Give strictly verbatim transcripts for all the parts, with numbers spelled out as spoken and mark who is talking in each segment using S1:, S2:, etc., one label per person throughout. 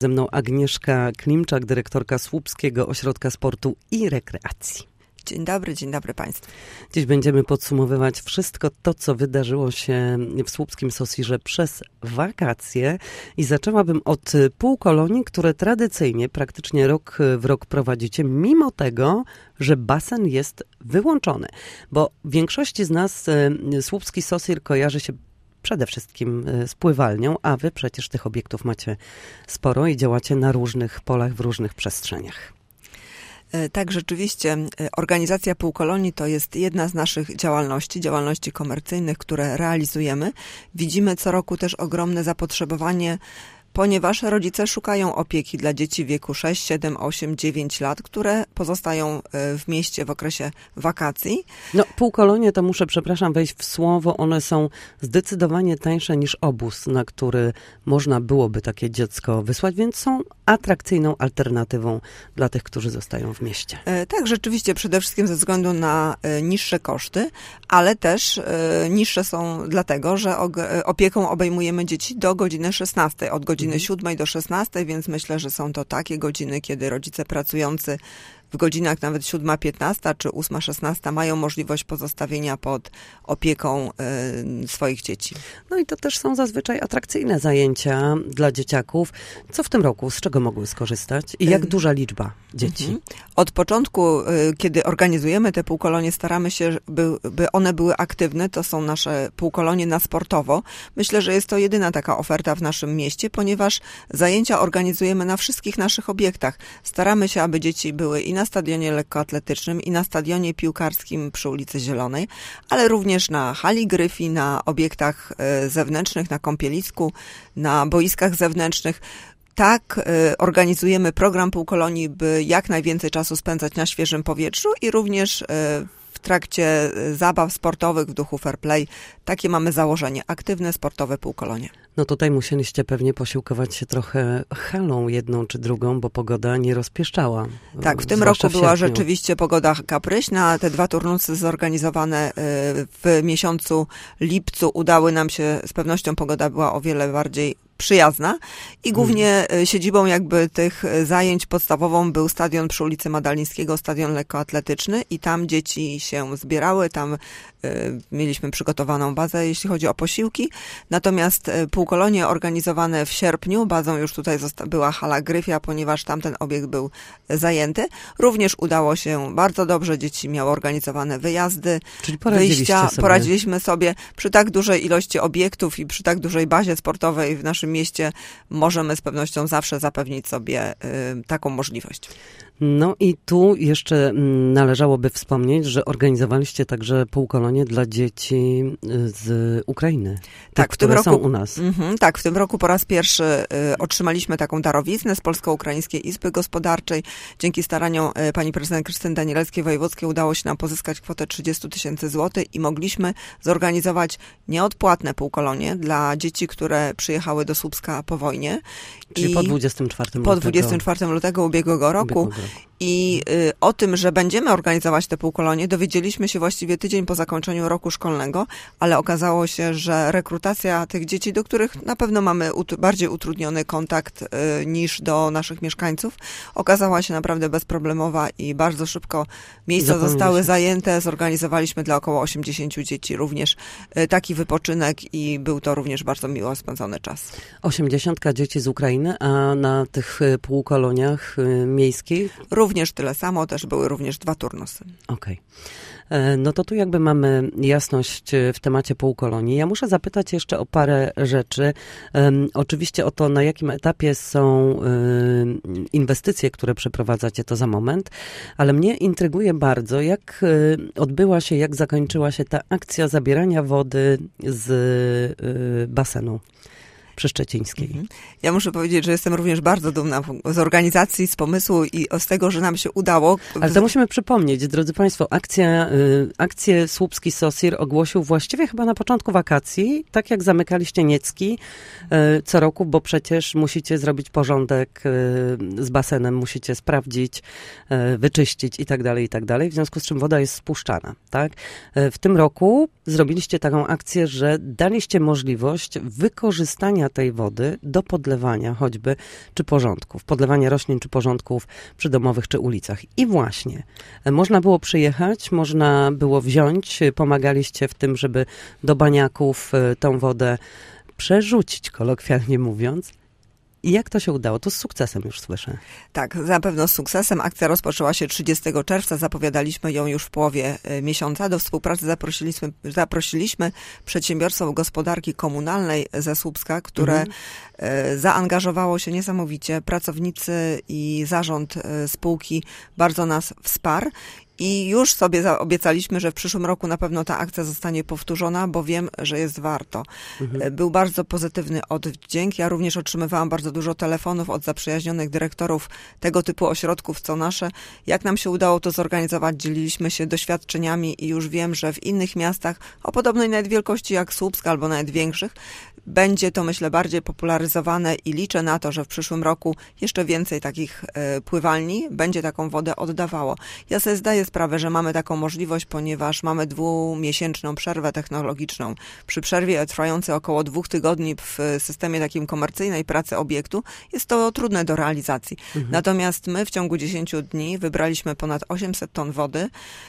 S1: Ze mną Agnieszka Klimczak, dyrektorka Słupskiego Ośrodka Sportu i Rekreacji.
S2: Dzień dobry, dzień dobry Państwu.
S1: Dziś będziemy podsumowywać wszystko to, co wydarzyło się w Słupskim Sosirze przez wakacje. I zaczęłabym od półkolonii, które tradycyjnie praktycznie rok w rok prowadzicie, mimo tego, że basen jest wyłączony. Bo w większości z nas Słupski Sosir kojarzy się przede wszystkim z pływalnią, a wy przecież tych obiektów macie sporo i działacie na różnych polach, w różnych przestrzeniach.
S2: Tak, rzeczywiście organizacja półkolonii to jest jedna z naszych działalności, działalności komercyjnych, które realizujemy. Widzimy co roku też ogromne zapotrzebowanie, ponieważ rodzice szukają opieki dla dzieci w wieku sześć, siedem, osiem, dziewięć lat, które pozostają w mieście w okresie wakacji.
S1: No, półkolonie to muszę, przepraszam, wejść w słowo, one są zdecydowanie tańsze niż obóz, na który można byłoby takie dziecko wysłać, więc są atrakcyjną alternatywą dla tych, którzy zostają w mieście.
S2: Tak, rzeczywiście, przede wszystkim ze względu na niższe koszty, ale też niższe są dlatego, że opieką obejmujemy dzieci do godziny szesnastej, od godziny godziny siódmej do szesnastej, więc myślę, że są to takie godziny, kiedy rodzice pracujący w godzinach nawet siódma piętnasta czy ósma szesnasta mają możliwość pozostawienia pod opieką y, swoich dzieci.
S1: No i to też są zazwyczaj atrakcyjne zajęcia dla dzieciaków. Co w tym roku, z czego mogły skorzystać i jak duża liczba dzieci? Mhm.
S2: Od początku, y, kiedy organizujemy te półkolonie, staramy się, by, by one były aktywne. To są nasze półkolonie na sportowo. Myślę, że jest to jedyna taka oferta w naszym mieście, ponieważ zajęcia organizujemy na wszystkich naszych obiektach. Staramy się, aby dzieci były i na na stadionie lekkoatletycznym i na stadionie piłkarskim przy ulicy Zielonej, ale również na hali Gryfi, na obiektach zewnętrznych, na kąpielisku, na boiskach zewnętrznych. Tak organizujemy program półkolonii, by jak najwięcej czasu spędzać na świeżym powietrzu i również w trakcie zabaw sportowych w duchu fair play. Takie mamy założenie. Aktywne, sportowe półkolonie.
S1: No tutaj musieliście pewnie posiłkować się trochę halą jedną czy drugą, bo pogoda nie rozpieszczała.
S2: Tak, w tym roku w była rzeczywiście pogoda kapryśna. Te dwa turnusy zorganizowane w miesiącu lipcu udały nam się, z pewnością pogoda była o wiele bardziej przyjazna i głównie hmm. siedzibą jakby tych zajęć podstawową był stadion przy ulicy Madalińskiego, stadion lekkoatletyczny i tam dzieci się zbierały, tam y, mieliśmy przygotowaną bazę, jeśli chodzi o posiłki. Natomiast y, półkolonie organizowane w sierpniu, bazą już tutaj zosta- była hala Gryfia, ponieważ tamten obiekt był zajęty. Również udało się bardzo dobrze, dzieci miały organizowane wyjazdy,
S1: Czyli wyjścia. Sobie.
S2: Poradziliśmy sobie przy tak dużej ilości obiektów i przy tak dużej bazie sportowej w naszym mieście możemy z pewnością zawsze zapewnić sobie y, taką możliwość.
S1: No i tu jeszcze należałoby wspomnieć, że organizowaliście także półkolonie dla dzieci z Ukrainy,
S2: tak,
S1: tych,
S2: w tym
S1: które
S2: roku,
S1: są u nas.
S2: Mm-hmm, tak, w tym roku po raz pierwszy y, otrzymaliśmy taką darowiznę z Polsko-Ukraińskiej Izby Gospodarczej. Dzięki staraniom y, pani prezydent Krystyny Danielewskiej-Wojewódzkiej udało się nam pozyskać kwotę trzydzieści tysięcy złotych i mogliśmy zorganizować nieodpłatne półkolonie dla dzieci, które przyjechały do Słupska po wojnie.
S1: Czyli
S2: I
S1: po dwudziestego czwartego
S2: po dwudziestego czwartego lutego ubiegłego roku. Ubiegłego. I y, o tym, że będziemy organizować te półkolonie, dowiedzieliśmy się właściwie tydzień po zakończeniu roku szkolnego, ale okazało się, że rekrutacja tych dzieci, do których na pewno mamy ut- bardziej utrudniony kontakt y, niż do naszych mieszkańców, okazała się naprawdę bezproblemowa i bardzo szybko miejsca zostały zajęte. Zorganizowaliśmy dla około osiemdziesięciu dzieci również y, taki wypoczynek i był to również bardzo miło spędzony czas.
S1: osiemdziesiątka dzieci z Ukrainy, a na tych półkoloniach y, miejskich?
S2: Również tyle samo, też były również dwa turnusy.
S1: Okej. Okay. No to tu jakby mamy jasność w temacie półkolonii. Ja muszę zapytać jeszcze o parę rzeczy. Um, oczywiście o to, na jakim etapie są um, inwestycje, które przeprowadzacie, to za moment, ale mnie intryguje bardzo, jak um, odbyła się, jak zakończyła się ta akcja zabierania wody z um, basenu Przeszczecińskiej.
S2: Ja muszę powiedzieć, że jestem również bardzo dumna z organizacji, z pomysłu i z tego, że nam się udało.
S1: Ale to musimy przypomnieć, drodzy Państwo, akcja, y, akcję Słupski Sosir ogłosił właściwie chyba na początku wakacji, tak jak zamykaliście Niecki y, co roku, bo przecież musicie zrobić porządek y, z basenem, musicie sprawdzić, y, wyczyścić i tak dalej, i tak dalej, w związku z czym woda jest spuszczana, tak? Y, w tym roku zrobiliście taką akcję, że daliście możliwość wykorzystania wykorzystania tej wody do podlewania choćby, czy porządków, podlewania roślin czy porządków przydomowych czy ulicach. I właśnie, można było przyjechać, można było wziąć, pomagaliście w tym, żeby do baniaków tą wodę przerzucić, kolokwialnie mówiąc. I jak to się udało? To z sukcesem już słyszę.
S2: Tak, na pewno z sukcesem. Akcja rozpoczęła się trzydziestego czerwca. Zapowiadaliśmy ją już w połowie miesiąca. Do współpracy zaprosiliśmy, zaprosiliśmy przedsiębiorstwo gospodarki komunalnej ze Słupska, które mhm. zaangażowało się niesamowicie. Pracownicy i zarząd spółki bardzo nas wsparł. I już sobie obiecaliśmy, że w przyszłym roku na pewno ta akcja zostanie powtórzona, bo wiem, że jest warto. Mhm. Był bardzo pozytywny oddźwięk. Ja również otrzymywałam bardzo dużo telefonów od zaprzyjaźnionych dyrektorów tego typu ośrodków, co nasze. Jak nam się udało to zorganizować, dzieliliśmy się doświadczeniami i już wiem, że w innych miastach o podobnej nawet wielkości jak Słupsk albo nawet większych, będzie to, myślę, bardziej popularyzowane i liczę na to, że w przyszłym roku jeszcze więcej takich y, pływalni będzie taką wodę oddawało. Ja sobie zdaję sprawę, że mamy taką możliwość, ponieważ mamy dwumiesięczną przerwę technologiczną. Przy przerwie trwającej około dwóch tygodni w systemie takim komercyjnej pracy obiektu jest to trudne do realizacji. Mhm. Natomiast my w ciągu dziesięciu dni wybraliśmy ponad osiemset ton wody.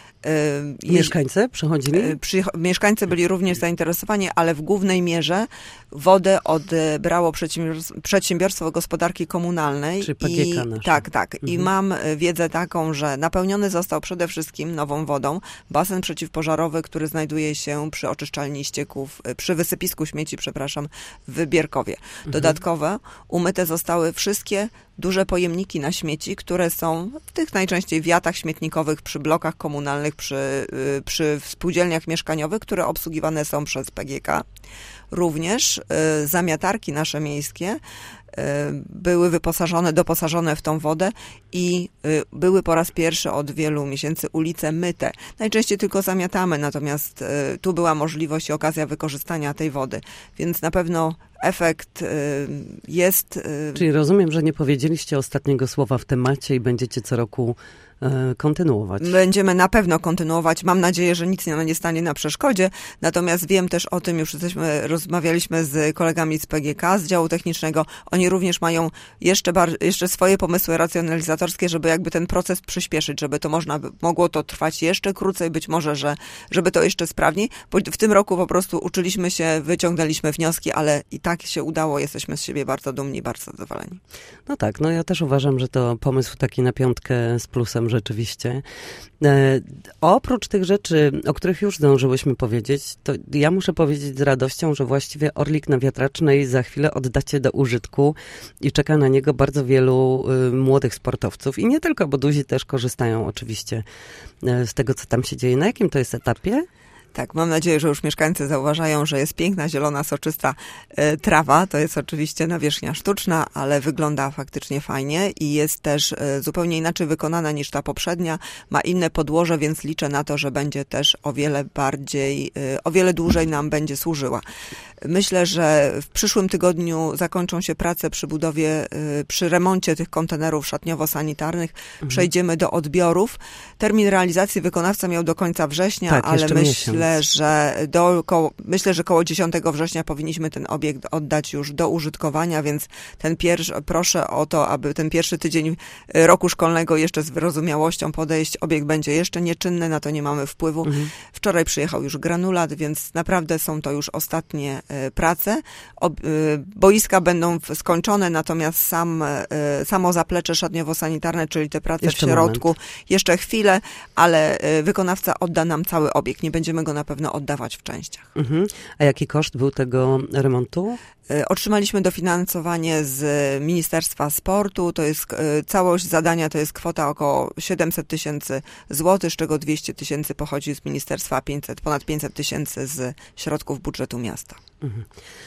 S1: Mieszkańcy przychodzili?
S2: Przy, mieszkańcy byli również zainteresowani, ale w głównej mierze wodę odebrało przedsiębiorstwo, przedsiębiorstwo gospodarki komunalnej.
S1: Czy P G K nasze.
S2: Tak, tak.
S1: Mhm.
S2: I mam wiedzę taką, że napełniony został przede wszystkim nową wodą basen przeciwpożarowy, który znajduje się przy oczyszczalni ścieków, przy wysypisku śmieci, przepraszam, w Bierkowie. Dodatkowo mhm. umyte zostały wszystkie duże pojemniki na śmieci, które są w tych najczęściej wiatach śmietnikowych przy blokach komunalnych, przy, przy spółdzielniach mieszkaniowych, które obsługiwane są przez P G K. Również y, zamiatarki nasze miejskie y, były wyposażone, doposażone w tą wodę i y, były po raz pierwszy od wielu miesięcy ulice myte. Najczęściej tylko zamiatamy, natomiast y, tu była możliwość i okazja wykorzystania tej wody, więc na pewno efekt y, jest... Y,
S1: Czyli rozumiem, że nie powiedzieliście ostatniego słowa w temacie i będziecie co roku kontynuować.
S2: Będziemy na pewno kontynuować. Mam nadzieję, że nic nie stanie na przeszkodzie. Natomiast wiem też o tym, już jesteśmy, rozmawialiśmy z kolegami z P G K, z działu technicznego. Oni również mają jeszcze, bar, jeszcze swoje pomysły racjonalizatorskie, żeby jakby ten proces przyspieszyć, żeby to można, mogło to trwać jeszcze krócej, być może, że żeby to jeszcze sprawniej. Bo w tym roku po prostu uczyliśmy się, wyciągnęliśmy wnioski, ale i tak się udało. Jesteśmy z siebie bardzo dumni, bardzo zadowoleni.
S1: No tak, no ja też uważam, że to pomysł taki na piątkę z plusem rzeczywiście. E, oprócz tych rzeczy, o których już zdążyłyśmy powiedzieć, to ja muszę powiedzieć z radością, że właściwie Orlik na Wiatracznej za chwilę oddacie do użytku i czeka na niego bardzo wielu y, młodych sportowców. I nie tylko, bo duzi też korzystają oczywiście y, z tego, co tam się dzieje. Na jakim to jest etapie?
S2: Tak, mam nadzieję, że już mieszkańcy zauważają, że jest piękna, zielona, soczysta e, trawa. To jest oczywiście nawierzchnia sztuczna, ale wygląda faktycznie fajnie i jest też e, zupełnie inaczej wykonana niż ta poprzednia. Ma inne podłoże, więc liczę na to, że będzie też o wiele bardziej, e, o wiele dłużej nam będzie służyła. Myślę, że w przyszłym tygodniu zakończą się prace przy budowie, e, przy remoncie tych kontenerów szatniowo-sanitarnych. Mhm. Przejdziemy do odbiorów. Termin realizacji wykonawca miał do końca września, tak, ale myślę, miesiąc. że do koło, myślę, że koło dziesiątego września powinniśmy ten obiekt oddać już do użytkowania, więc ten pierwszy, proszę o to, aby ten pierwszy tydzień roku szkolnego jeszcze z wyrozumiałością podejść. Obiekt będzie jeszcze nieczynny, na to nie mamy wpływu. Mhm. Wczoraj przyjechał już granulat, więc naprawdę są to już ostatnie y, prace. Ob, y, boiska będą skończone, natomiast sam, y, samo zaplecze szatniowo-sanitarne, czyli te prace jeszcze w środku, moment. jeszcze chwilę, ale y, wykonawca odda nam cały obiekt. Nie będziemy go na pewno oddawać w częściach.
S1: Mhm. A jaki koszt był tego remontu?
S2: Otrzymaliśmy dofinansowanie z Ministerstwa Sportu. To jest całość zadania, to jest kwota około siedemset tysięcy złotych, z czego dwieście tysięcy pochodzi z ministerstwa, a pięćset, ponad pięćset tysięcy z środków budżetu miasta.
S1: Mhm.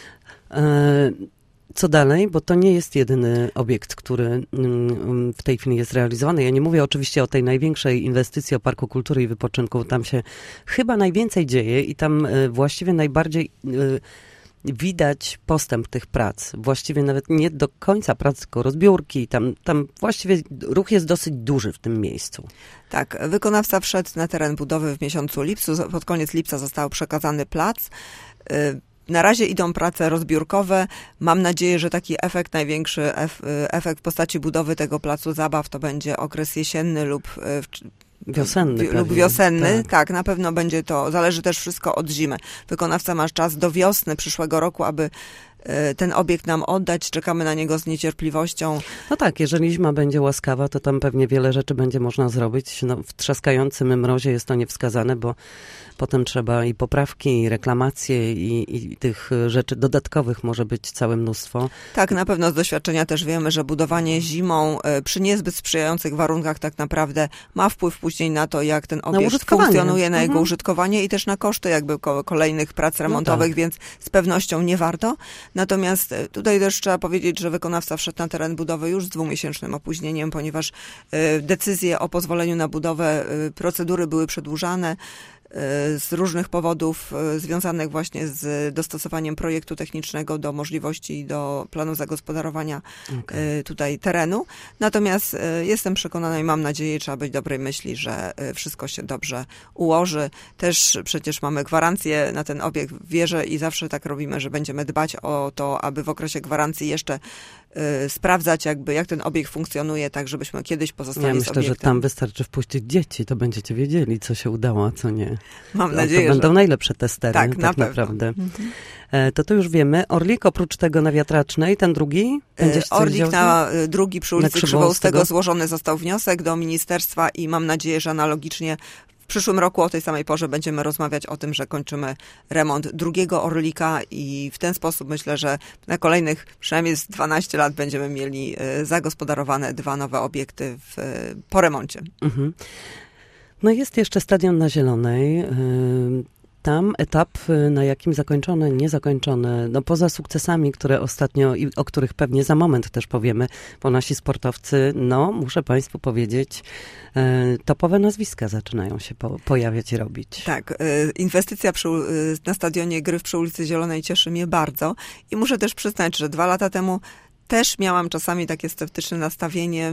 S1: E- Co dalej? Bo to nie jest jedyny obiekt, który w tej chwili jest realizowany. Ja nie mówię oczywiście o tej największej inwestycji, o Parku Kultury i Wypoczynku. Tam się chyba najwięcej dzieje i tam właściwie najbardziej widać postęp tych prac. Właściwie nawet nie do końca prac, tylko rozbiórki. Tam, tam właściwie ruch jest dosyć duży w tym miejscu.
S2: Tak, wykonawca wszedł na teren budowy w miesiącu lipcu. Pod koniec lipca został przekazany plac. Na razie idą prace rozbiórkowe. Mam nadzieję, że taki efekt, największy efekt w postaci budowy tego placu zabaw to będzie okres jesienny lub
S1: Wiosenny.
S2: lub
S1: pewnie.
S2: wiosenny.
S1: Tak.
S2: tak, na pewno będzie to. Zależy też wszystko od zimy. Wykonawca ma czas do wiosny przyszłego roku, aby ten obiekt nam oddać. Czekamy na niego z niecierpliwością.
S1: No tak, jeżeli zima będzie łaskawa, to tam pewnie wiele rzeczy będzie można zrobić. No, w trzaskającym mrozie jest to niewskazane, bo potem trzeba i poprawki, i reklamacje, i, i tych rzeczy dodatkowych może być całe mnóstwo.
S2: Tak, na pewno z doświadczenia też wiemy, że budowanie zimą przy niezbyt sprzyjających warunkach tak naprawdę ma wpływ później na to, jak ten obiekt funkcjonuje, na jego mhm. użytkowanie i też na koszty jakby kolejnych prac remontowych, no tak. Więc z pewnością nie warto. Natomiast tutaj też trzeba powiedzieć, że wykonawca wszedł na teren budowy już z dwumiesięcznym opóźnieniem, ponieważ decyzje o pozwoleniu na budowę, procedury były przedłużane z różnych powodów związanych właśnie z dostosowaniem projektu technicznego do możliwości i do planu zagospodarowania okay. tutaj terenu. Natomiast jestem przekonana i mam nadzieję, trzeba być dobrej myśli, że wszystko się dobrze ułoży. Też przecież mamy gwarancję na ten obiekt, wierzę i zawsze tak robimy, że będziemy dbać o to, aby w okresie gwarancji jeszcze y, sprawdzać jakby, jak ten obiekt funkcjonuje, tak żebyśmy kiedyś pozostali
S1: ja
S2: z
S1: myślę,
S2: obiektem.
S1: że tam wystarczy wpuścić dzieci, to będziecie wiedzieli, co się udało, a co nie.
S2: Mam
S1: to,
S2: nadzieję,
S1: to będą
S2: że...
S1: najlepsze testery,
S2: tak,
S1: tak
S2: na
S1: naprawdę.
S2: Mhm.
S1: To to już wiemy. Orlik oprócz tego na Wiatracznej, ten drugi?
S2: Orlik na drugi przy ulicy Krzywoustego złożony został wniosek do ministerstwa i mam nadzieję, że analogicznie w przyszłym roku o tej samej porze będziemy rozmawiać o tym, że kończymy remont drugiego Orlika i w ten sposób myślę, że na kolejnych przynajmniej z dwanaście lat będziemy mieli zagospodarowane dwa nowe obiekty w, po remoncie. Mhm.
S1: No jest jeszcze Stadion na Zielonej. Tam etap, na jakim zakończony, niezakończony, no poza sukcesami, które ostatnio i o których pewnie za moment też powiemy, bo nasi sportowcy, no muszę Państwu powiedzieć, topowe nazwiska zaczynają się po, pojawiać i robić.
S2: Tak, inwestycja przy, na stadionie Gryf przy ulicy Zielonej cieszy mnie bardzo i muszę też przyznać, że dwa lata temu też miałam czasami takie sceptyczne nastawienie,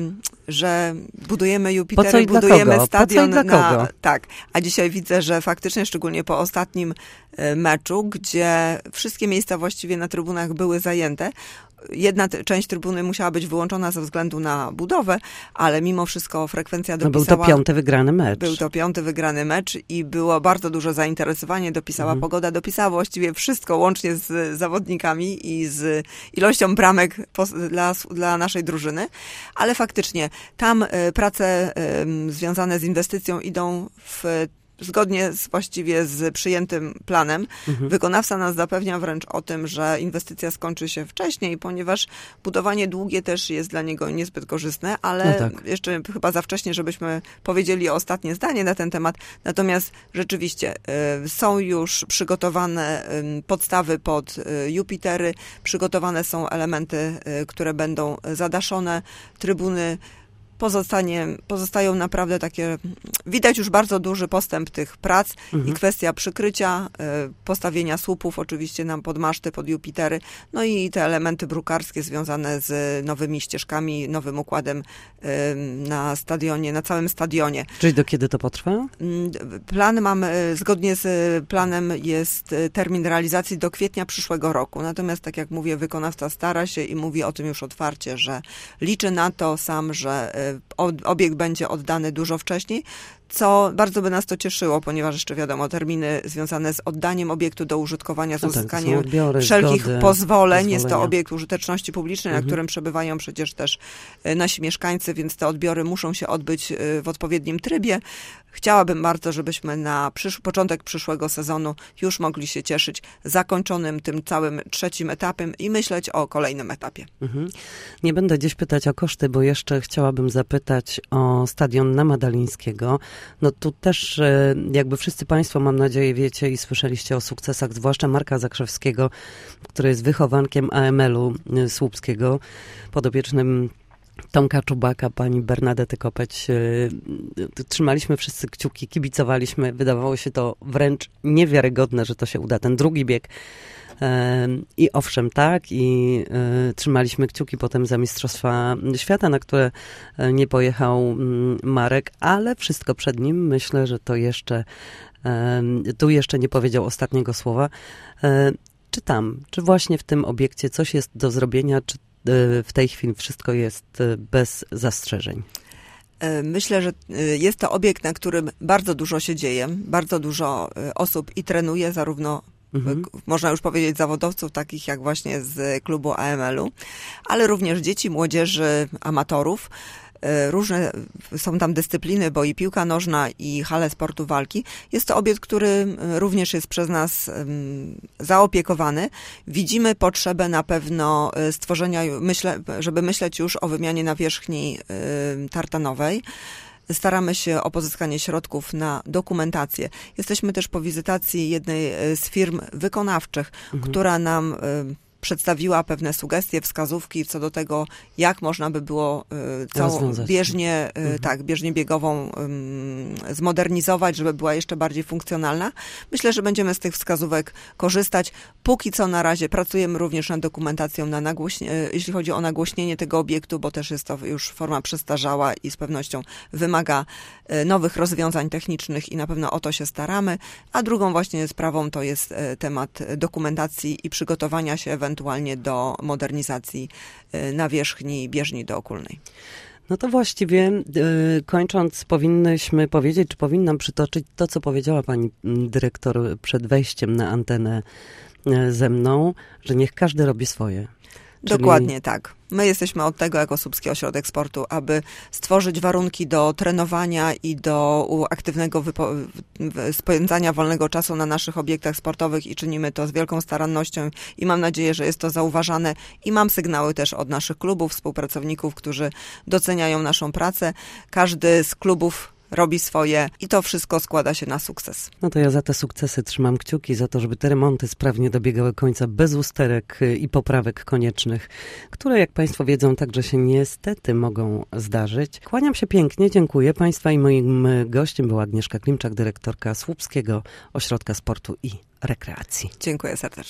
S2: że budujemy Jupitery, budujemy stadion na... Tak, a dzisiaj widzę, że faktycznie, szczególnie po ostatnim meczu, gdzie wszystkie miejsca właściwie na trybunach były zajęte, jedna t- część trybuny musiała być wyłączona ze względu na budowę, ale mimo wszystko frekwencja dopisała...
S1: No był to piąty wygrany mecz.
S2: Był to piąty wygrany mecz i było bardzo duże zainteresowanie, dopisała mhm. pogoda, dopisała właściwie wszystko, łącznie z zawodnikami i z ilością bramek po, dla, dla naszej drużyny, ale faktycznie tam y, prace y, związane z inwestycją idą w zgodnie z, właściwie z przyjętym planem. Mhm. Wykonawca nas zapewnia wręcz o tym, że inwestycja skończy się wcześniej, ponieważ budowanie długie też jest dla niego niezbyt korzystne, ale no tak. jeszcze chyba za wcześnie, żebyśmy powiedzieli ostatnie zdanie na ten temat. Natomiast rzeczywiście y, są już przygotowane y, podstawy pod y, Jupitery, przygotowane są elementy, y, które będą zadaszone, trybuny. Pozostanie, pozostają naprawdę takie, widać już bardzo duży postęp tych prac mhm. i kwestia przykrycia, y, postawienia słupów oczywiście nam pod maszty, pod Jupitery, no i te elementy brukarskie związane z nowymi ścieżkami, nowym układem y, na stadionie, na całym stadionie.
S1: Czyli do kiedy to potrwa?
S2: Plan mamy, zgodnie z planem jest termin realizacji do kwietnia przyszłego roku, natomiast tak jak mówię, wykonawca stara się i mówi o tym już otwarcie, że liczy na to sam, że obiekt będzie oddany dużo wcześniej, co bardzo by nas to cieszyło, ponieważ jeszcze wiadomo, terminy związane z oddaniem obiektu do użytkowania, z uzyskaniem no tak, odbiory, wszelkich zgody, pozwoleń. Pozwolenia. Jest to obiekt użyteczności publicznej, mhm. na którym przebywają przecież też nasi mieszkańcy, więc te odbiory muszą się odbyć w odpowiednim trybie. Chciałabym bardzo, żebyśmy na przysz- początek przyszłego sezonu już mogli się cieszyć zakończonym tym całym trzecim etapem i myśleć o kolejnym etapie.
S1: Mhm. Nie będę gdzieś pytać o koszty, bo jeszcze chciałabym zapytać o stadion na Madalińskiego. No tu też jakby wszyscy Państwo, mam nadzieję, wiecie i słyszeliście o sukcesach, zwłaszcza Marka Zakrzewskiego, który jest wychowankiem A M L-u słupskiego, podopiecznym Tomka Czubaka, pani Bernadety Kopeć. Trzymaliśmy wszyscy kciuki, kibicowaliśmy. Wydawało się to wręcz niewiarygodne, że to się uda. Ten drugi bieg. I owszem, tak. I y, trzymaliśmy kciuki potem za Mistrzostwa Świata, na które nie pojechał Marek, ale wszystko przed nim. Myślę, że to jeszcze, y, tu jeszcze nie powiedział ostatniego słowa. Y, Czy tam, czy właśnie w tym obiekcie coś jest do zrobienia, czy w tej chwili wszystko jest bez zastrzeżeń?
S2: Myślę, że jest to obiekt, na którym bardzo dużo się dzieje, bardzo dużo osób i trenuje, zarówno mhm. można już powiedzieć zawodowców, takich jak właśnie z klubu A M L-u, ale również dzieci, młodzieży, amatorów. Różne są tam dyscypliny, bo i piłka nożna, i hale sportu walki. Jest to obiekt, który również jest przez nas zaopiekowany. Widzimy potrzebę na pewno stworzenia, myślę, żeby myśleć już o wymianie nawierzchni tartanowej. Staramy się o pozyskanie środków na dokumentację. Jesteśmy też po wizytacji jednej z firm wykonawczych, mhm. która nam przedstawiła pewne sugestie, wskazówki co do tego, jak można by było y, całą bieżnię, y, mhm. tak, bieżnię biegową y, zmodernizować, żeby była jeszcze bardziej funkcjonalna. Myślę, że będziemy z tych wskazówek korzystać. Póki co na razie pracujemy również nad dokumentacją, na nagłośnie, y, jeśli chodzi o nagłośnienie tego obiektu, bo też jest to już forma przestarzała i z pewnością wymaga y, nowych rozwiązań technicznych i na pewno o to się staramy. A drugą właśnie sprawą to jest y, temat dokumentacji i przygotowania się ewentualnie ewentualnie do modernizacji nawierzchni bieżni dookulnej.
S1: No to właściwie yy, kończąc powinnyśmy powiedzieć, czy powinnam przytoczyć to, co powiedziała pani dyrektor przed wejściem na antenę yy, ze mną, że niech każdy robi swoje.
S2: Dokładnie
S1: Czyli...
S2: tak. My jesteśmy od tego jako Słupski Ośrodek Sportu, aby stworzyć warunki do trenowania i do aktywnego wypo- spędzania wolnego czasu na naszych obiektach sportowych i czynimy to z wielką starannością i mam nadzieję, że jest to zauważane i mam sygnały też od naszych klubów, współpracowników, którzy doceniają naszą pracę. Każdy z klubów robi swoje i to wszystko składa się na sukces.
S1: No to ja za te sukcesy trzymam kciuki, za to, żeby te remonty sprawnie dobiegały końca bez usterek i poprawek koniecznych, które, jak Państwo wiedzą, także się niestety mogą zdarzyć. Kłaniam się pięknie, dziękuję Państwa i moim gościem była Agnieszka Klimczak, dyrektorka Słupskiego Ośrodka Sportu i Rekreacji.
S2: Dziękuję serdecznie.